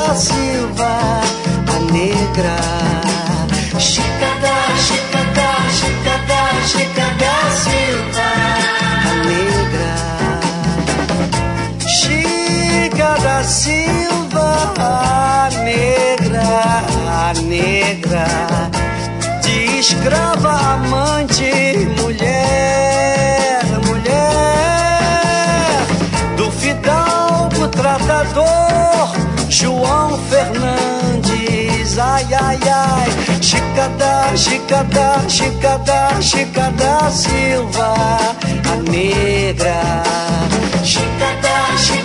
da Silva, a negra. Chica da Silva, a negra. Chica da Silva, a negra. De escrava, amante, mulher. Do fidalgo, tratador, João Fernandes, ai, ai, ai. Chica da Silva, a negra. Chica da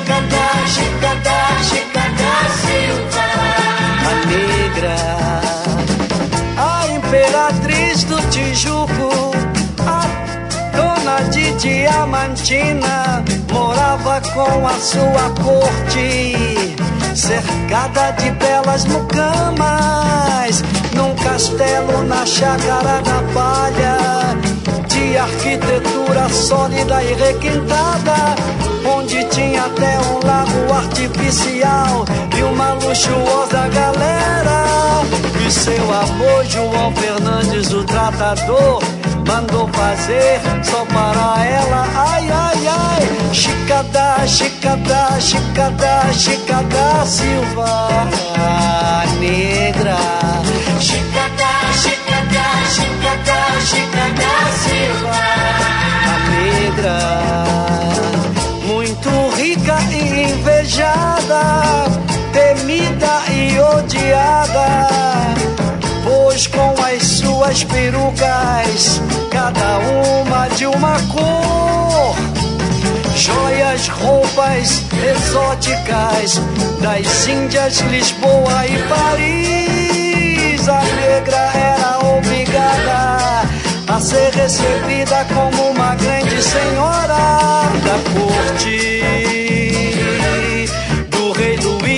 Silva, a negra. A imperatriz do Tijuco, a dona de Diamantina, morava com a sua corte, cercada de belas mucamas, num castelo na chácara da Palha, de arquitetura sólida e requintada, onde tinha até um lago artificial e uma luxuosa galera. E seu avô João Fernandes, o tratador, mandou fazer só para ela, ai, ai, ai. Chica da Silva, a negra. Chica da Silva, a negra. Muito rica e invejada, temida e odiada, pois com as suas perucas, cada uma de uma cor, joias, roupas exóticas das Índias, Lisboa e Paris, a negra era obrigada a ser recebida como uma grande senhora da corte do rei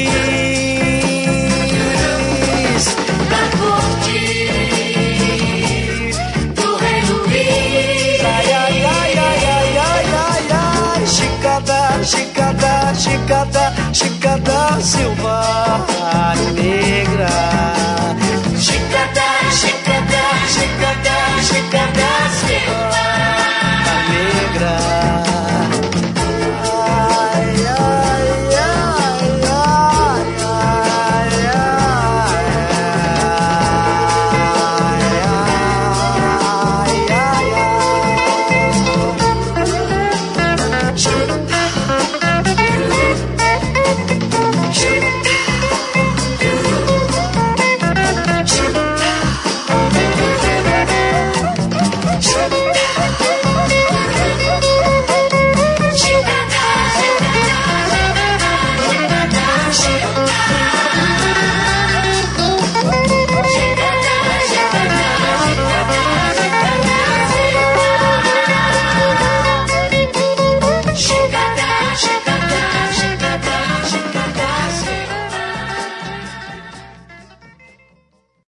Luís, da corte do rei Luís. Ai, ai, ai, ai, ai, ai, ai, ai. Chica da Silva,